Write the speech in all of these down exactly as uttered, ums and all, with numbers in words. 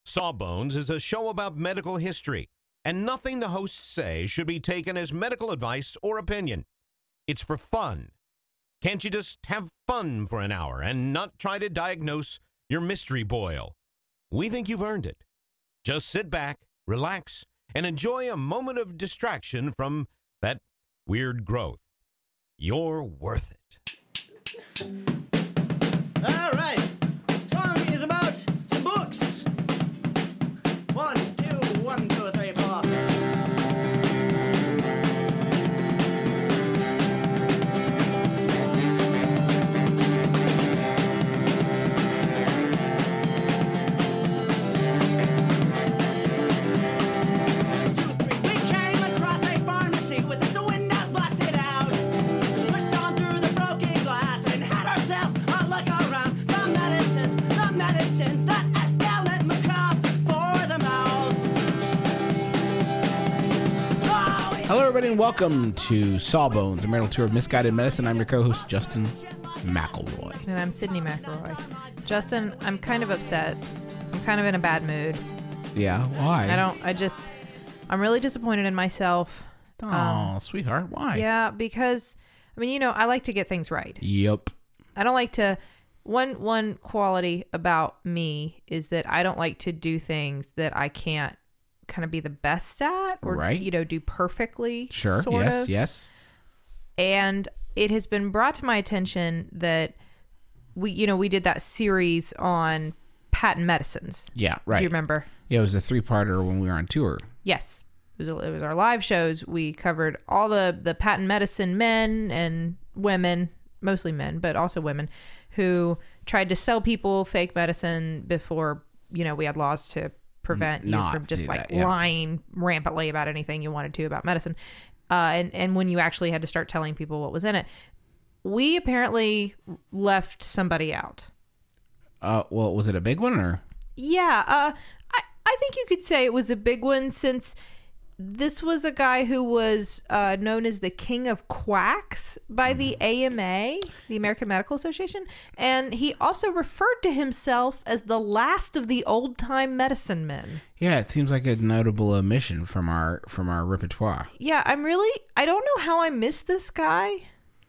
Sawbones is a show about medical history, and nothing the hosts say should be taken as medical advice or opinion. It's for fun. Can't you just have fun for an hour and not try to diagnose your mystery boil? We think you've earned it. Just sit back, relax, and enjoy a moment of distraction from that weird growth. You're worth it. All right. Song is about some books. One, two, one, two, three, four. Hello, everybody, and welcome to Sawbones, a marital tour of misguided medicine. I'm your co-host, Justin McElroy. And I'm Sydney McElroy. Justin, I'm kind of upset. I'm kind of in a bad mood. Yeah, why? I don't, I just, I'm really disappointed in myself. Oh, um, sweetheart, why? Yeah, because, I mean, you know, I like to get things right. Yep. I don't like to, one, one quality about me is that I don't like to do things that I can't kind of be the best at or, right. you know, do perfectly. Sure, sort yes, of. yes. And it has been brought to my attention that we, you know, we did that series on patent medicines. Yeah, right. Do you remember? Yeah, it was a three-parter when we were on tour. Yes. It was, it was our live shows. We covered all the, the patent medicine men and women, mostly men, but also women, who tried to sell people fake medicine before, you know, we had laws to prevent you Not from just like that, yeah. lying rampantly about anything you wanted to about medicine. Uh, and, and when you actually had to start telling people what was in it. We apparently left somebody out. Uh, well, was it a big one or? Yeah, uh, I, I think you could say it was a big one since this was a guy who was uh, known as the King of Quacks by the A M A, the American Medical Association. And he also referred to himself as the last of the old-time medicine men. Yeah, it seems like a notable omission from our from our repertoire. Yeah, I'm really, I don't know how I missed this guy.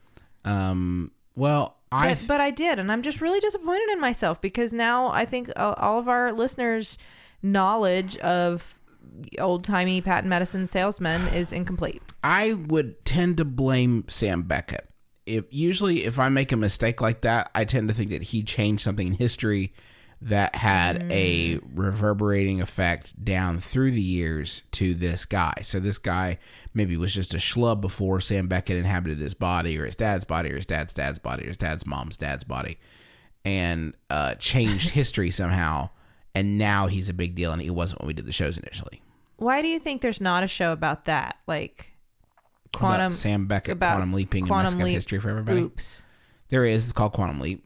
Um. Well, I. But, but I did, and I'm just really disappointed in myself because now I think uh, all of our listeners' knowledge of old-timey patent medicine salesmen is incomplete. I would tend to blame Sam Beckett. If usually if I make a mistake like that, I tend to think that he changed something in history that had mm. a reverberating effect down through the years to this guy. So this guy maybe was just a schlub before Sam Beckett inhabited his body or his dad's body or his dad's dad's body or his dad's mom's dad's body and uh, changed history somehow. And now he's a big deal, and he wasn't when we did the shows initially. Why do you think there's not a show about that? Like quantum, quantum Sam Beckett, about quantum leaping quantum and messing up leap. history for everybody. Oops. There is. It's called Quantum Leap.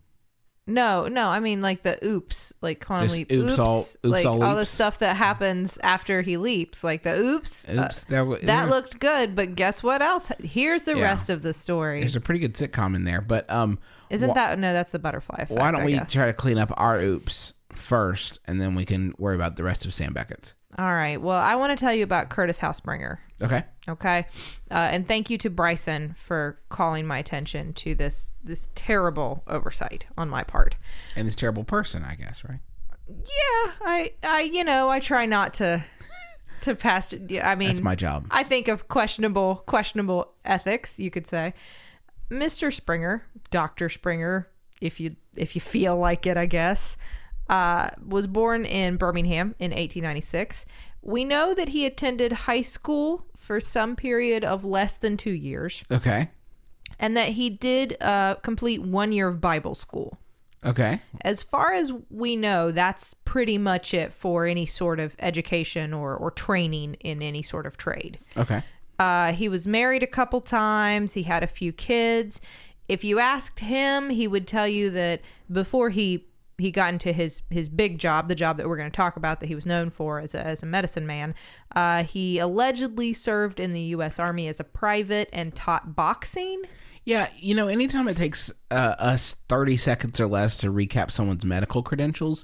No, no. I mean, like the oops, like quantum Just leap. oops, Oops, all- oops, like all all the oops. stuff that happens after he leaps, like the oops. Oops, uh, that w- that yeah. looked good, but guess what else? Here's the Yeah. rest of the story. There's a pretty good sitcom in there, but um, Isn't wh- that no? That's the butterfly effect. why don't I we guess. try to clean up our oops first, and then we can worry about the rest of Sam Beckett's. All right. Well, I want to tell you about Curtis Hausbringer. Okay. Okay. Uh, and thank you to Bryson for calling my attention to this this terrible oversight on my part. And this terrible person, I guess, right? Yeah, I, I, you know, I try not to, to pass. Yeah, I mean, That's my job. I think of questionable, questionable ethics, you could say. Mister Springer, Doctor Springer, if you, if you feel like it, I guess, uh, was born in Birmingham in eighteen ninety-six. We know that he attended high school for some period of less than two years, Okay. and that he did uh, complete one year of Bible school. Okay. As far as we know, that's pretty much it for any sort of education or, or training in any sort of trade. Okay. Uh, he was married a couple times. He had a few kids. If you asked him, he would tell you that before he he got into his, his big job, the job that we're going to talk about that he was known for as a, as a medicine man, uh, he allegedly served in the U S Army as a private and taught boxing. Yeah, you know, anytime it takes uh, us thirty seconds or less to recap someone's medical credentials,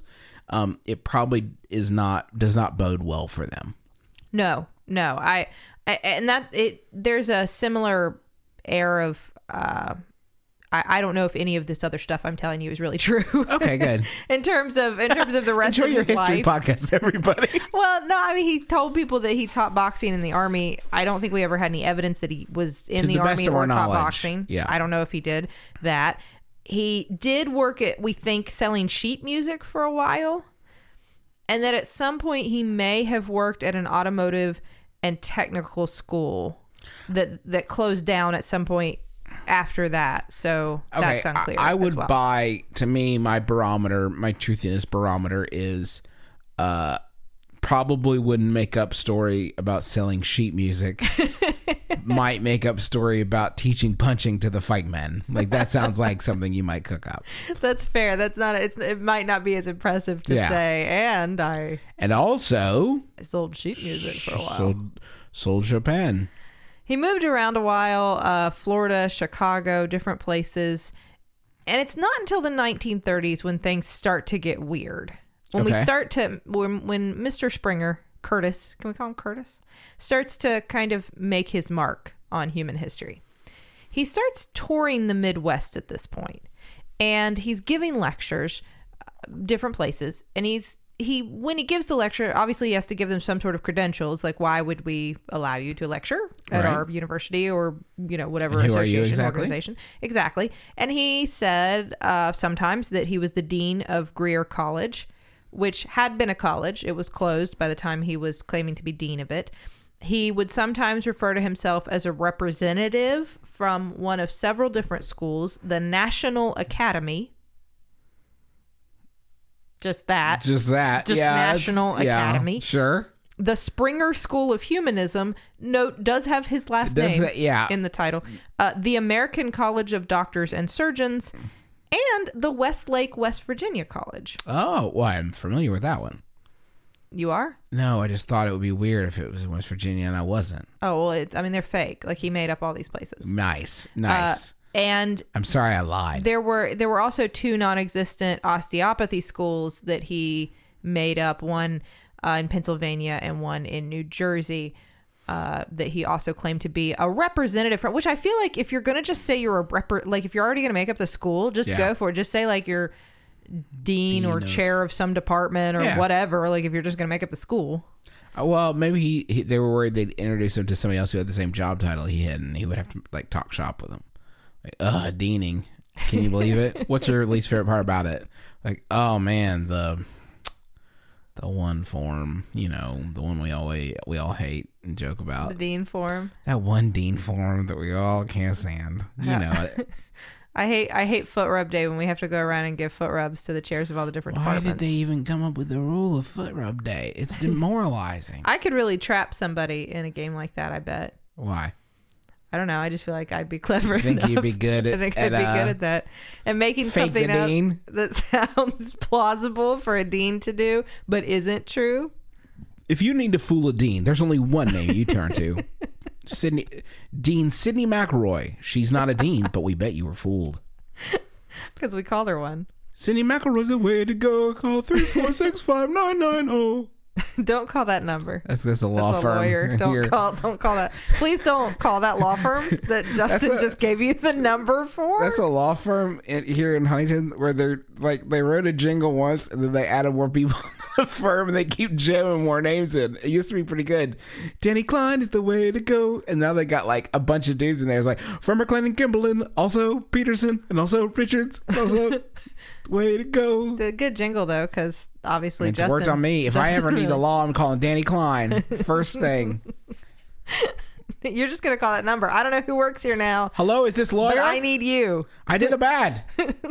um, it probably is not does not bode well for them. No, no. I, I and that it there's a similar air of uh I, I don't know if any of this other stuff I'm telling you is really true. Okay, good. in terms of in terms of the rest Enjoy of your his history life. podcast, everybody. Well, no, I mean he told people that he taught boxing in the army. I don't think we ever had any evidence that he was in To the, the best army of our or taught knowledge. boxing. Yeah. I don't know if he did that. He did work at, we think, selling sheet music for a while. And that at some point he may have worked at an automotive and technical school that that closed down at some point after that. So that's unclear. I, I would as well. buy, to me, my barometer, my truthiness barometer is uh, probably wouldn't make up story about selling sheet music. Might make up story about teaching punching to the fight men. Like that sounds like something you might cook up. That's fair. That's not. It's. It might not be as impressive to Yeah. say. And I And also sold sheet music for a while. sold, sold Chopin. He moved around a while. Uh, Florida, Chicago, different places. And it's not until the nineteen thirties when things start to get weird. When we Okay. start to when when Mister Springer, Curtis, can we call him Curtis? Starts to kind of make his mark on human history. He starts touring the Midwest at this point, and he's giving lectures, uh, different places. And he's he when he gives the lecture, obviously he has to give them some sort of credentials, like why would we allow you to lecture at Right. our university or you know whatever And who are association you exactly? organization exactly. And he said uh, sometimes that he was the dean of Greer College, which had been a college. It was closed by the time he was claiming to be dean of it. He would sometimes refer to himself as a representative from one of several different schools, the National Academy. Just that. Just that. Just yeah, that's- National yeah, Academy. Sure. The Springer School of Humanism, note, does have his last Does name that- yeah. in the title. Uh, the American College of Doctors and Surgeons, and the Westlake, West Virginia College. Oh, well, I'm familiar with that one. You are? No, I just thought it would be weird if it was in West Virginia and I wasn't. Oh, well, it, I mean, they're fake. Like, he made up all these places. Nice. Uh, Nice. and I'm sorry I lied. there were there were also two non-existent osteopathy schools that he made up, one uh, in Pennsylvania and one in New Jersey, uh, that he also claimed to be a representative from, which I feel like if you're going to just say you're a rep, like if you're already going to make up the school, just Yeah. go for it. Just say like you're dean, Dean or of- chair of some department or Yeah. whatever. Like if you're just going to make up the school. Uh, well, maybe he, he they were worried they'd introduce him to somebody else who had the same job title he had, and he would have to like talk shop with him. Like, uh, deaning. Can you believe it? What's your least favorite part about it? Like, oh man, the the one form, you know, the one we all we all hate and joke The about. dean form. That one dean form that we all can't stand. You know it. I hate I hate foot rub day when we have to go around and give foot rubs to the chairs of all the different Why departments. did they even come up with the rule of foot rub day? It's demoralizing. I could really trap somebody in a game like that, I bet. Why? I don't know. I just feel like I'd be clever I think enough. you'd be good at, I think at, I'd be uh, good at that. And making fake the something up dean? that sounds plausible for a dean to do, but isn't true. If you need to fool a dean, there's only one name you turn to. Sydney Dean Sydney McElroy. She's not a dean, but we bet you were fooled. Because we called her one. Sydney McElroy's the way to go. Call three four six five nine nine zero. Don't call that number. That's that's a law That's a firm. lawyer. Don't Here. call. Don't call that. Please don't call that law firm that Justin a- just gave you the number for. That's a law firm in, here in Huntington where they're like they wrote a jingle once and then they added more people to the firm and they keep jamming more names in. It used to be pretty good. Danny Klein is the way to go, and now they got like a bunch of dudes in there. It's like from McLean and Kimberlin, also Peterson, and also Richards, and also way to go. It's a good jingle though, because obviously It's Justin worked on me. If I Justin ever need really- a law, I'm calling Danny Klein. First thing. You're just gonna call that number. I don't know who works here now, Hello, is this but lawyer? I need you. I did a bad.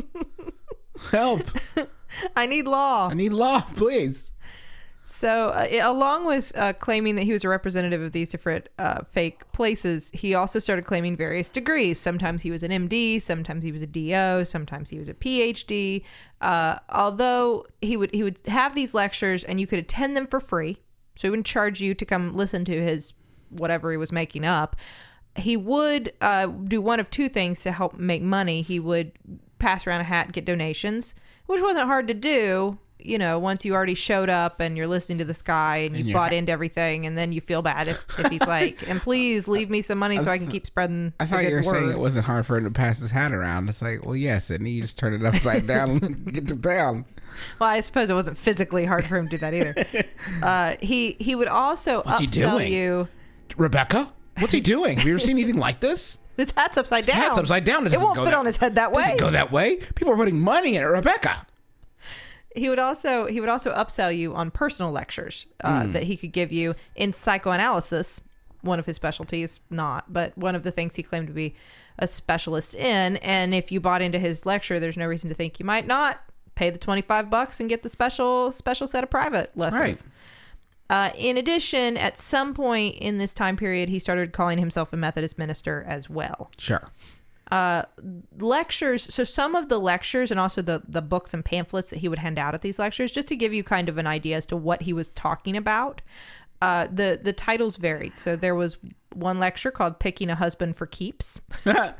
Help. I need law. I need law, please. So, uh, it- along with uh, claiming that he was a representative of these different uh, fake places, he also started claiming various degrees. Sometimes he was an M D, sometimes he was a D O, sometimes he was a P H D. Uh, although he would he would have these lectures, and you could attend them for free, so he wouldn't charge you to come listen to his whatever he was making up. He would uh, do one of two things to help make money. He would pass around a hat, get donations, which wasn't hard to do. you know, once you already showed up and you're listening to this guy and you've you're bought ha- into everything, and then you feel bad if, if he's like, and please leave me some money so I can keep spreading I the thought good you were word. saying it wasn't hard for him to pass his hat around. It's like, well, yes, and you just turn it upside down and get to town. Well, I suppose it wasn't physically hard for him to do that either. Uh, he he would also What's he upsell doing? you. Rebecca, what's he doing? Have you ever seen anything like this? His hat's upside His down. hat's upside down. It doesn't won't go fit that- on his head that way. Doesn't go that way. People are putting money in it, Rebecca. He would also he would also upsell you on personal lectures uh, Hmm. that he could give you in psychoanalysis, one of his specialties, not, but one of the things he claimed to be a specialist in. And if you bought into his lecture, there's no reason to think you might not pay the twenty-five bucks and get the special special set of private lessons. Right. Uh, in addition, at some point in this time period, he started calling himself a Methodist minister as well. Sure. Uh, lectures. So some of the lectures and also the, the books and pamphlets that he would hand out at these lectures, just to give you kind of an idea as to what he was talking about. Uh, the, the titles varied. So there was one lecture called Picking a Husband for Keeps. uh,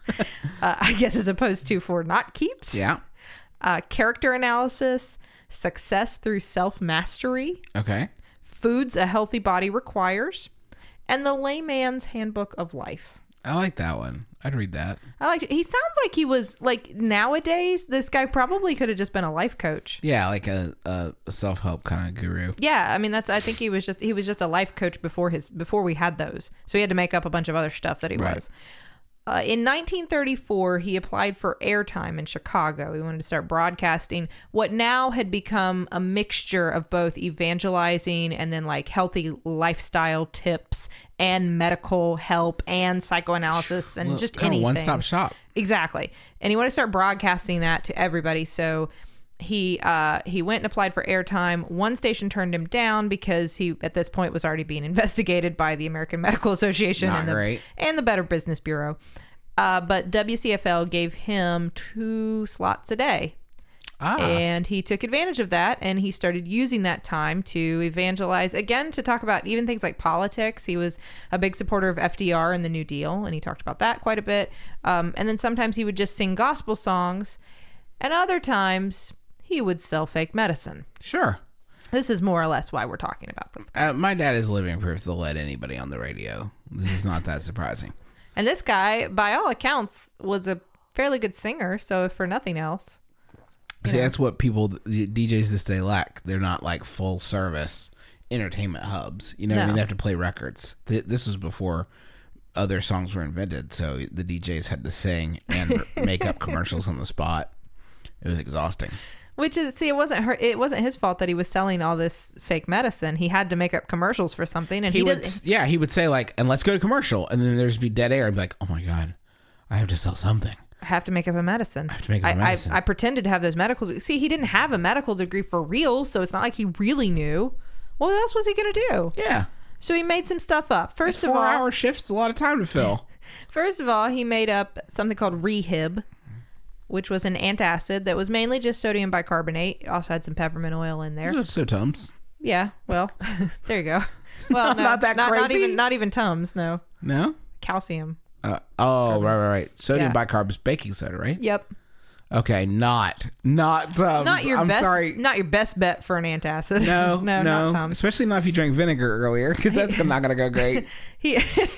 I guess as opposed to for not keeps. Yeah. Uh, character analysis, success through self-mastery, Okay. foods a healthy body requires, and the layman's handbook of life. I like that one. I'd read that. I like it. He sounds like he was like nowadays. This guy probably could have just been a life coach. Yeah, like a, a self-help kind of guru. Yeah, I mean that's. I think he was just he was just a life coach before his before we had those. So he had to make up a bunch of other stuff that he Right. was. Uh, in nineteen thirty-four, he applied for airtime in Chicago. He wanted to start broadcasting what now had become a mixture of both evangelizing and then like healthy lifestyle tips and medical help and psychoanalysis and Well, just kinda anything. one-stop shop. Exactly. And he wanted to start broadcasting that to everybody. So he uh, he went and applied for airtime. One station turned him down because he, at this point, was already being investigated by the American Medical Association Not and the, great. and the Better Business Bureau. Uh, but W C F L gave him two slots a day. Ah. And he took advantage of that, and he started using that time to evangelize, again, to talk about even things like politics. He was a big supporter of F D R and the New Deal, and he talked about that quite a bit. Um, and then sometimes he would just sing gospel songs, and other times he would sell fake medicine. Sure. This is more or less why we're talking about this. Uh, my dad is living proof they'll let anybody on the radio. This is not that surprising. And this guy, by all accounts, was a fairly good singer, so if for nothing else. See, Yeah. that's what people, the D Js this day lack. They're not like full service entertainment hubs. You know what I No. mean? They have to play records. Th- This was before other songs were invented, so the D Js had to sing and make up commercials on the spot. It was exhausting. Which is, see, it wasn't her. It wasn't his fault that he was selling all this fake medicine. He had to make up commercials for something, and he, He would, doesn't. yeah, he would say like, and let's go to commercial, and then there's be dead air, and be like, oh my god, I have to sell something. Have to make up a medicine. I have to make up a medicine. I, I pretended to have those medical. See, he didn't have a medical degree for real, so it's not like he really knew. What else was he gonna do? Yeah, So he made some stuff up. First of four all, hour shifts, a lot of time to fill. First of all, he made up something called Rehib, which was an antacid that was mainly just sodium bicarbonate. It also had some peppermint oil in there. So Tums. Yeah, well, there you go. Well, no, Not that not, not crazy? even not even Tums. No, No. calcium. Uh, oh, right, right, right. Sodium Yeah. bicarb is baking soda, right? Yep. Okay, not not Tums. Not your I'm best. sorry. Not your best bet for an antacid. No, no, no, not Tums. especially not if you drank vinegar earlier, because that's not going to go great. He.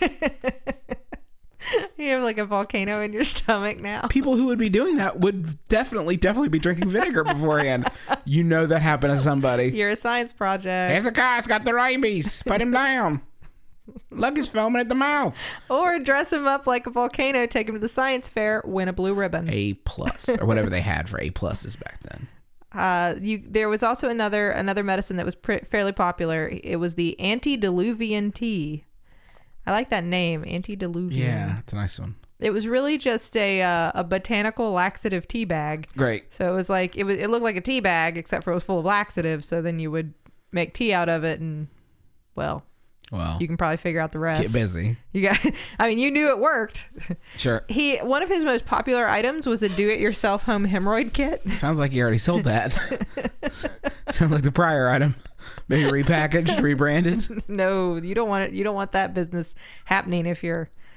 You have like a volcano in your stomach now. People who would be doing that would definitely, definitely be drinking vinegar beforehand. You know that happened to somebody. You're a science project. Here's a guy, it's got the rabies. Put him down. Look, he's foaming at the mouth. Or dress him up like a volcano, take him to the science fair, win a blue ribbon. A plus, or whatever they had for A pluses back then. Uh, you there was also another another medicine that was pr- fairly popular. It was the antediluvian tea. I like that name, antediluvian. Yeah, it's a nice one. It was really just a uh, a botanical laxative tea bag. Great. So it was like it was it looked like a tea bag except for it was full of laxative. So then you would make tea out of it, and well, Well, you can probably figure out the rest. get busy. You got. I mean, you knew it worked. Sure. He one of his most popular items was a do-it-yourself home hemorrhoid kit. Sounds like you already sold that. Sounds like the prior item. Maybe repackaged, rebranded. No, you don't want it. You don't want that business happening if you're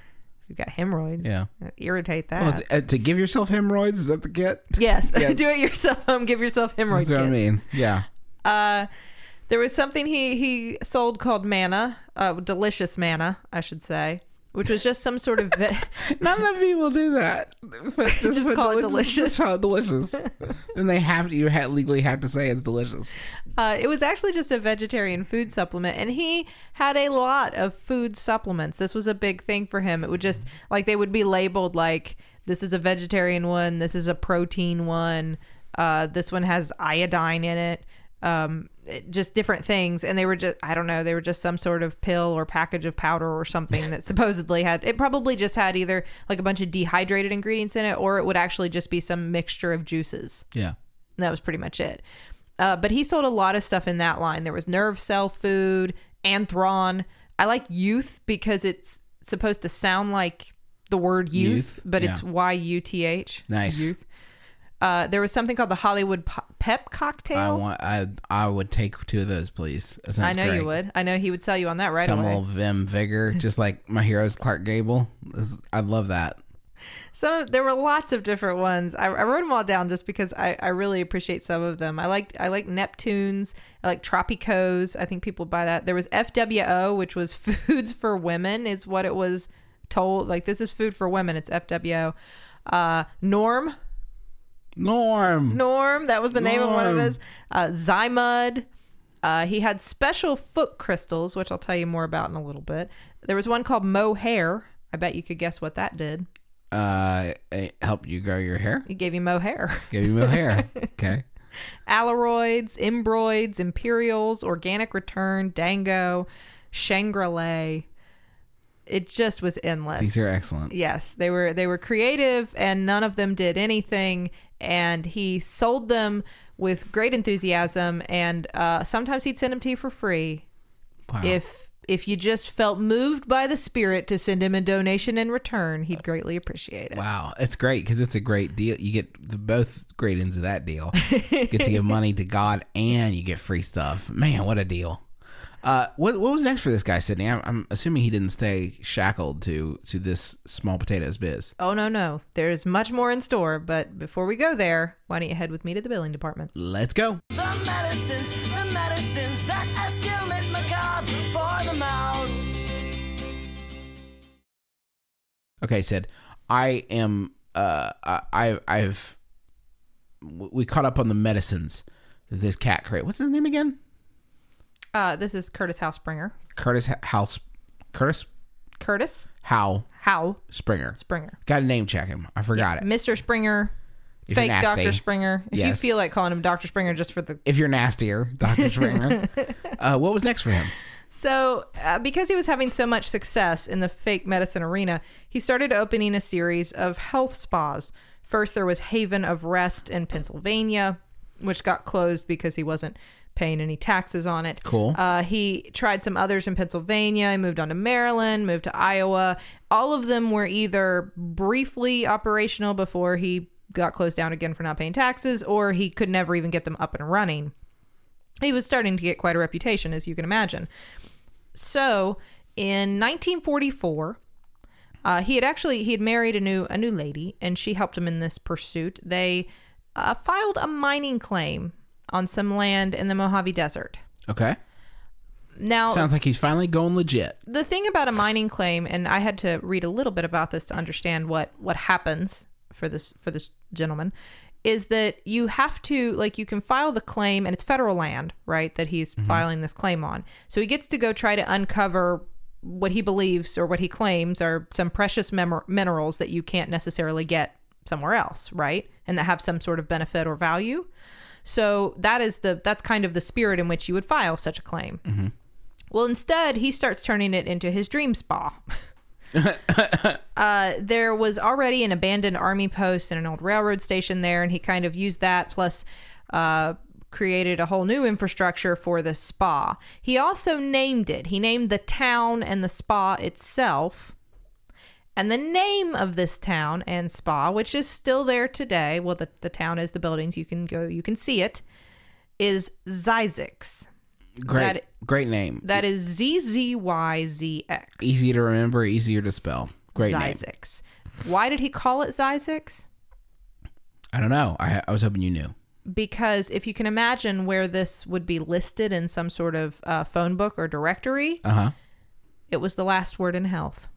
You got hemorrhoids. Yeah. Irritate that. Well, to, uh, to give yourself hemorrhoids, is that the kit? Yes. Yes. Do it yourself home. Give yourself hemorrhoid That's what I kits. mean. Yeah. Uh, there was something he, he sold called manna, uh, delicious manna, I should say, which was just some sort of... Ve- Not enough people do that. But Just put call it deli- delicious. Just call it delicious. Then they have to, you ha- legally have to say it's delicious. uh, it was actually just a vegetarian food supplement, and he had a lot of food supplements. This was a big thing for him. It would just, like, they would be labeled like, this is a vegetarian one, this is a protein one, uh, this one has iodine in it. Um, it- just different things, and they were just, I don't know, they were just some sort of pill or package of powder or something that supposedly had, it probably just had either like a bunch of dehydrated ingredients in it, or it would actually just be some mixture of juices. Yeah. And that was pretty much it. Uh, but he sold a lot of stuff in that line. There was Nerve Cell Food, Anthron. I like Youth because it's supposed to sound like the word youth, Youth, but yeah. it's Y U T H. Nice. Youth. Uh, there was something called the Hollywood P- Pep Cocktail. I want. I I would take two of those, please. That sounds I know great. you would. I know he would sell you on that right Some away. little Vim Vigor, just like my hero's Clark Gable. This- I love that. Some there were lots of different ones. I, I wrote them all down just because I, I really appreciate some of them. I like I like Neptunes. I like Tropicos. I think people buy that. There was F W O, which was Foods for Women, is what it was told. Like, this is food for women. It's F W O. Uh, Norm. Norm. Norm. That was the name of one of Norm. his. Uh, Zymud. Uh, he had special foot crystals, which I'll tell you more about in a little bit. There was one called Mohair. I bet you could guess what that did. Uh, it helped you grow your hair. It gave you mohair. Give you more hair. Okay. Aloroids, Embroids, Imperials, Organic Return, Dango, Shangri-La. It just was endless. These are excellent. Yes, they were they were creative, and none of them did anything. And he sold them with great enthusiasm, and uh, sometimes he'd send them to you for free. Wow. If if you just felt moved by the spirit to send him a donation in return, he'd greatly appreciate it. Wow, it's great because it's a great deal. You get the, both great ends of that deal. You get to give money to God and you get free stuff. Man, what a deal! Uh, what what was next for this guy, Sydney? I'm, I'm assuming he didn't stay shackled to to this small potatoes biz. Oh, no, no. There's much more in store, but before we go there, why don't you head with me to the billing department? Let's go. The medicines, the medicines that escalate macabre for the mouth. Okay, Sid. I am. Uh, I I've. We caught up on the medicines. This cat crate. What's his name again? Uh, this is Curtis Howe Springer. Curtis House. Curtis Curtis Howe Howe Springer. Springer. Got to name check him. I forgot it. Mister Springer. If you're Fake nasty. Doctor Springer. If you Yes. feel like calling him Doctor Springer just for the... If you're nastier, Doctor Springer. uh, what was next for him? So, uh, because he was having so much success in the fake medicine arena, he started opening a series of health spas. First, there was Haven of Rest in Pennsylvania, which got closed because he wasn't paying any taxes on it. Cool. Uh, he tried some others in Pennsylvania. He moved on to Maryland, moved to Iowa. All of them were either briefly operational before he got closed down again for not paying taxes, or he could never even get them up and running. He was starting to get quite a reputation, as you can imagine. So, in nineteen forty-four, uh, he had actually he had married a new a new lady, and she helped him in this pursuit. They uh, filed a mining claim on some land in the Mojave Desert. Okay. Now, Sounds like he's finally going legit. the thing about a mining claim, and I had to read a little bit about this to understand what what happens for this for this gentleman, is that you have to, like, you can file the claim, and it's federal land, right, that he's filing this claim on. So he gets to go try to uncover what he believes or what he claims are some precious mem- minerals that you can't necessarily get somewhere else, right, and that have some sort of benefit or value. So that is the that's kind of the spirit in which you would file such a claim. Mm-hmm. Well, instead, he starts turning it into his dream spa. uh, there was already an abandoned army post and an old railroad station there, and he kind of used that, plus uh, created a whole new infrastructure for the spa. He also named it. He named the town and the spa itself. And the name of this town and spa, which is still there today, well, the, the town is the buildings, you can go, you can see it, is Zyzix. Great. That- Great name. That is Z Z Y Z X. Easy to remember, easier to spell. Great name. Zzyzx. Why did he call it Zzyzx? I don't know. I, I was hoping you knew. Because if you can imagine where this would be listed in some sort of uh, phone book or directory, Uh-huh. it was the last word in health.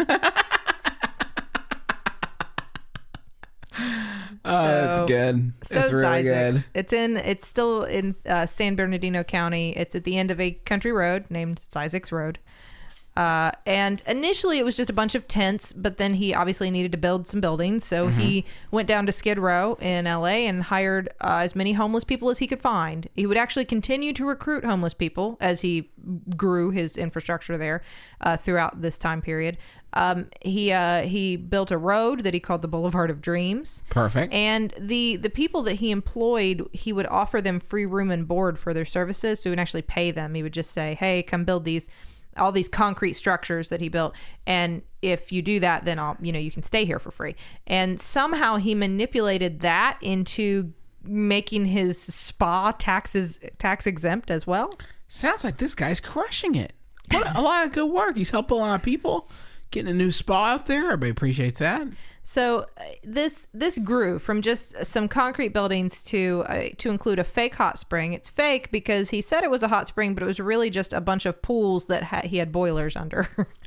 Oh, that's So- good. So That's really Zzyzx. good. It's in. It's still in uh, San Bernardino County. It's at the end of a country road named Zzyzx Road. Uh, and initially it was just a bunch of tents, but then he obviously needed to build some buildings. So Mm-hmm. he went down to Skid Row in L A and hired uh, as many homeless people as he could find. He would actually continue to recruit homeless people as he grew his infrastructure there uh, throughout this time period. Um, he uh, he built a road that he called the Boulevard of Dreams. Perfect. And the the people that he employed, he would offer them free room and board for their services. So he would actually pay them. He would just say, "Hey, come build these." all these concrete structures that he built, and if you do that, then I'll, you know, you can stay here for free. And somehow he manipulated that into making his spa taxes tax exempt as well. Sounds like this guy's crushing it. What a, a lot of good work. He's helping a lot of people. Getting a new spa out there. Everybody appreciates that. So uh, this this grew from just some concrete buildings to uh, to include a fake hot spring. It's fake because he said it was a hot spring, but it was really just a bunch of pools that ha- he had boilers under.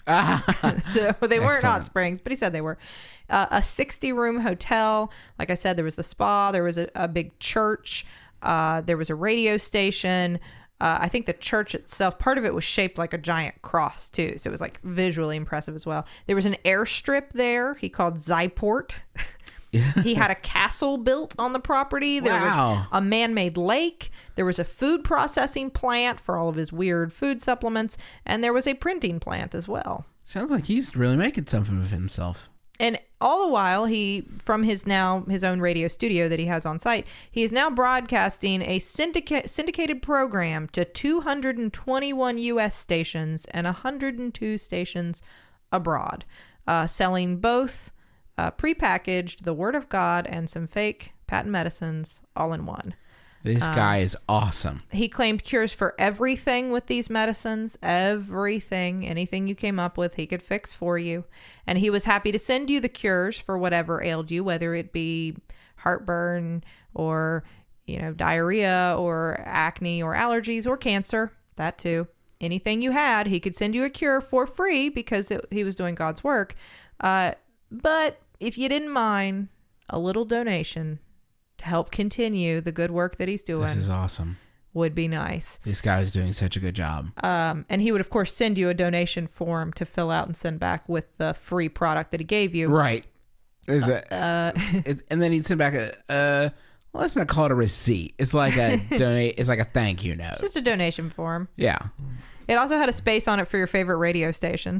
So they weren't hot Excellent. springs, but he said they were. Uh, a sixty room hotel. Like I said, there was the spa. There was a, a big church. Uh, there was a radio station. Uh, I think the church itself, part of it was shaped like a giant cross too. So it was like visually impressive as well. There was an airstrip there he called Zyport. He had a castle built on the property. There Wow. was a man-made lake. There was a food processing plant for all of his weird food supplements. And there was a printing plant as well. Sounds like he's really making something of himself. And all the while, he, from his now his own radio studio that he has on site, he is now broadcasting a syndica- syndicated program to two hundred twenty-one U S stations and one hundred two stations abroad, uh, selling both uh, prepackaged the Word of God and some fake patent medicines all in one. This Um, guy is awesome. He claimed cures for everything with these medicines. Everything, anything you came up with, he could fix for you. And he was happy to send you the cures for whatever ailed you, whether it be heartburn or, you know, diarrhea or acne or allergies or cancer. That too. Anything you had, he could send you a cure for free because it, he was doing God's work. Uh, but if you didn't mind a little donation to help continue the good work that he's doing, This is awesome. would be nice. This guy is doing such a good job. Um, and he would, of course, send you a donation form to fill out and send back with the free product that he gave you. Right. There's a, Uh, it, and then he'd send back a, uh, well, let's not call it a receipt. It's like a donate. It's like a thank you note. it's just a donation form. Yeah. It also had a space on it for your favorite radio station.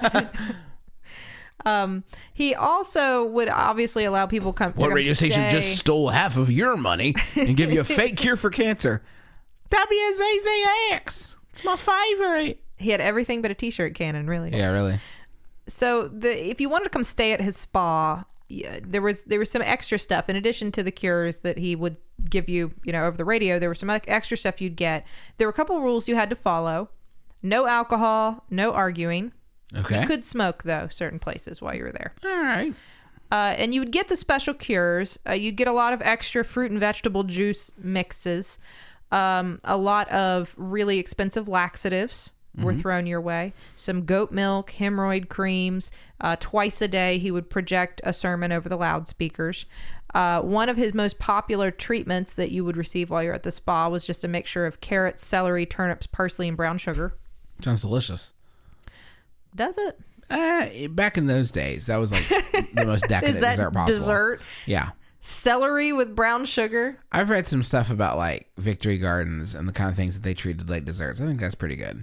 um, he also would obviously allow people come. to What come radio station stay. just stole half of your money and give you a fake cure for cancer? W Z Z X. It's my favorite. He had everything but a T-shirt cannon, really. Yeah, really. So the if you wanted to come stay at his spa, yeah, there was there was some extra stuff in addition to the cures that he would give you, you know, over the radio. There was some extra stuff you'd get. There were a couple rules you had to follow: no alcohol, no arguing. Okay. You could smoke though, certain places while you were there. All right. Uh, and you would get the special cures. Uh, you'd get a lot of extra fruit and vegetable juice mixes. Um, a lot of really expensive laxatives were thrown your way. Some goat milk, hemorrhoid creams. Uh, twice a day, he would project a sermon over the loudspeakers. Uh, one of his most popular treatments that you would receive while you're at the spa was just a mixture of carrots, celery, turnips, parsley, and brown sugar. Sounds delicious. Does it? Uh, back in those days, that was like the most decadent Is that dessert possible. dessert? Yeah. Celery with brown sugar? I've read some stuff about like Victory Gardens and the kind of things that they treated like desserts. I think that's pretty good.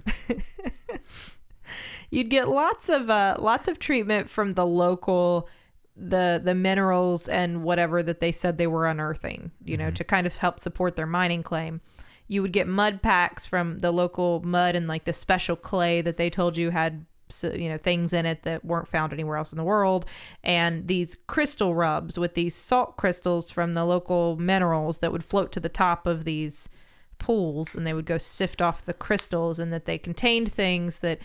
You'd get lots of uh, lots of treatment from the local, the the minerals and whatever that they said they were unearthing, you know, to kind of help support their mining claim. You would get mud packs from the local mud and like the special clay that they told you had, so, you know, things in it that weren't found anywhere else in the world, and these crystal rubs with these salt crystals from the local minerals that would float to the top of these pools, and they would go sift off the crystals, and that they contained things that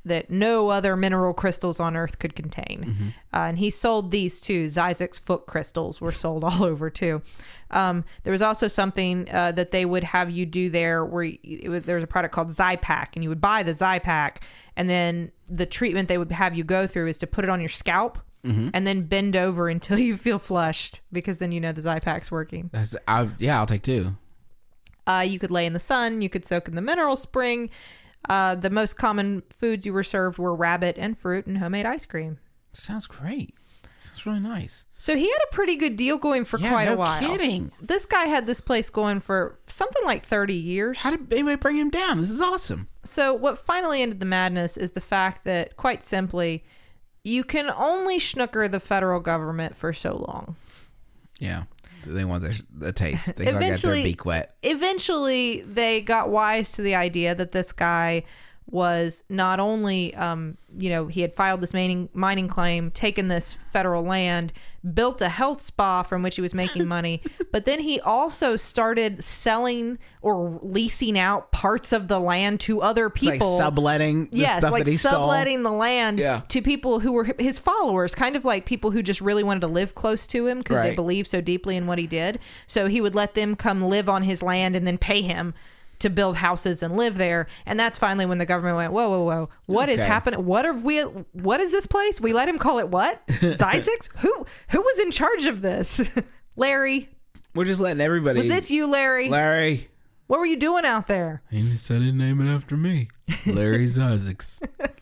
that no other mineral crystals on Earth could contain. Mm-hmm. Uh, and he sold these too. Zizek's foot crystals were sold all over too. Um, there was also something uh, that they would have you do there where it was, there was a product called Zypack, and you would buy the Zypack, and then the treatment they would have you go through is to put it on your scalp mm-hmm. and then bend over until you feel flushed, because then you know the Zypack's working. That's, I, yeah, I'll take two. Uh, you could lay in the sun. You could soak in the mineral spring. Uh, the most common foods you were served were rabbit and fruit and homemade ice cream. Sounds great. Sounds really nice. So he had a pretty good deal going for yeah, quite no a while. Kidding. This guy had this place going for something like thirty years. How did anybody bring him down? This is awesome. So what finally ended the madness is the fact that, quite simply, you can only snooker the federal government for so long. Yeah. They want their the taste. They got to get their beak wet. Eventually, they got wise to the idea that this guy was not only, um, you know, he had filed this mining, mining claim, taken this federal land, built a health spa from which he was making money, but then he also started selling or leasing out parts of the land to other people. Like subletting the yes, stuff like that he subletting stole. the land yeah. to people who were his followers, kind of like people who just really wanted to live close to him because right. they believed so deeply in what he did. So he would let them come live on his land and then pay him to build houses and live there. And that's finally when the government went, whoa, whoa, whoa, what okay. is happening? What have we, what is this place? We let him call it what? Zizek's? Who, who was in charge of this? Larry. We're just letting everybody. Was this you, Larry? Larry. What were you doing out there? He said he'd name it after me. Larry Zizek's.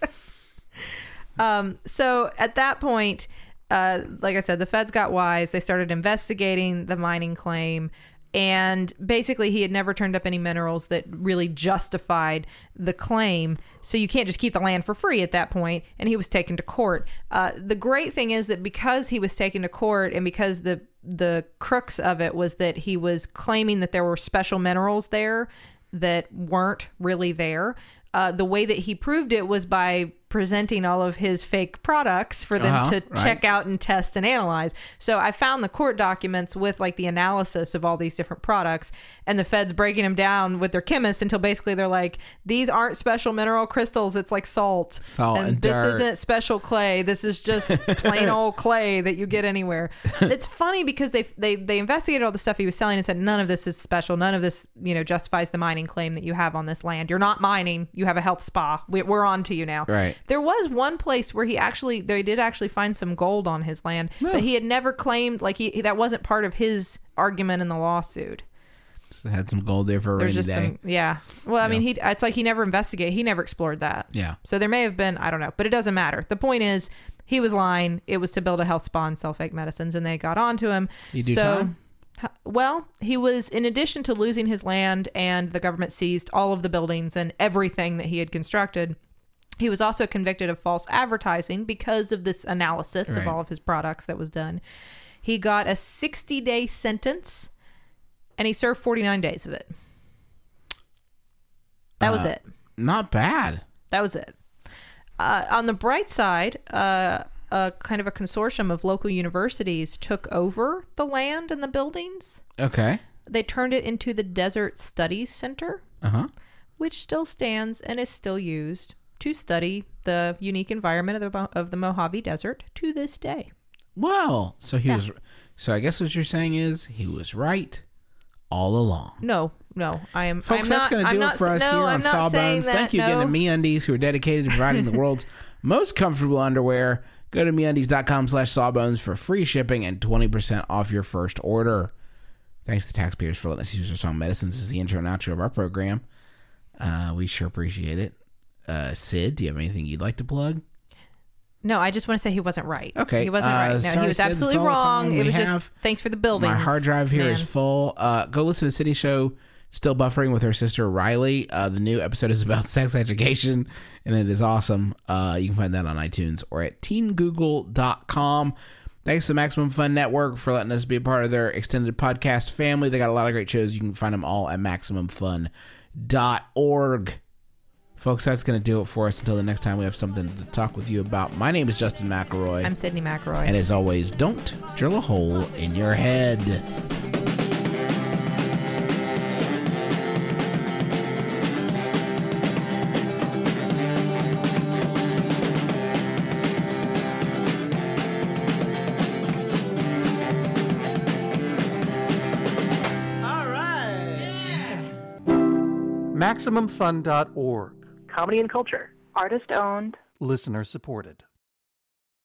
um, so at that point, uh, like I said, the feds got wise. They started investigating the mining claim. And basically, he had never turned up any minerals that really justified the claim. So you can't just keep the land for free at that point. And he was taken to court. Uh, the great thing is that because he was taken to court and because the the crux of it was that he was claiming that there were special minerals there that weren't really there, uh, the way that he proved it was by presenting all of his fake products for them uh-huh, to right. check out and test and analyze. So I found the court documents with like the analysis of all these different products, and the feds breaking them down with their chemists until basically they're like, these aren't special mineral crystals. It's like salt. Salt and, and this dirt. isn't special clay. This is just plain old clay that you get anywhere. It's funny because they they they investigated all the stuff he was selling and said none of this is special. None of this, you know, justifies the mining claim that you have on this land. You're not mining. You have a health spa. We, we're on to you now. Right. There was one place where he actually, they did actually find some gold on his land, no. but he had never claimed, like he that wasn't part of his argument in the lawsuit. Just had some gold there for a There's rainy just day. some, yeah. Well, I Yeah. mean, he it's like he never investigated, he never explored that. Yeah. So there may have been, I don't know, but it doesn't matter. The point is, he was lying. It was to build a health spa and sell fake medicines, and they got onto him. You do so, time? Well, he was, in addition to losing his land and the government seized all of the buildings and everything that he had constructed, he was also convicted of false advertising because of this analysis Right. of all of his products that was done. He got a sixty-day sentence, and he served forty-nine days of it. That was Uh, it. Not bad. That was it. Uh, on the bright side, uh, a kind of a consortium of local universities took over the land and the buildings. Okay. They turned it into the Desert Studies Center, Uh-huh. which still stands and is still used to study the unique environment of the, Mo- of the Mojave Desert to this day. Well, so he Yeah. was. So I guess what you're saying is he was right all along. No, no, I am. Folks, I'm that's not, going to I'm do not, it for us no, here I'm on not saying Sawbones. that, Thank you again no. to MeUndies, who are dedicated to providing the world's most comfortable underwear. Go to MeUndies.com slash Sawbones for free shipping and twenty percent off your first order. Thanks to taxpayers for letting us use our song Medicines. This is the intro and outro of our program. Uh, we sure appreciate it. Uh, Sid, do you have anything you'd like to plug? No, I just want to say he wasn't right. Okay, He wasn't uh, right. No, sorry, he was Sid, absolutely that's all the wrong. time It we was have. just thanks for the building. My hard drive here is full. Uh, go listen to the City Show, Still Buffering with her sister Riley. Uh, the new episode is about sex education, and it is awesome. Uh, you can find that on iTunes or at teen google dot com. Thanks to the Maximum Fun Network for letting us be a part of their extended podcast family. They got a lot of great shows. You can find them all at maximum fun dot org. Folks, that's going to do it for us until the next time we have something to talk with you about. My name is Justin McElroy. I'm Sydney McElroy. And as always, don't drill a hole in your head. Maximum Fun dot org. Comedy and culture. Artist owned. Listener supported.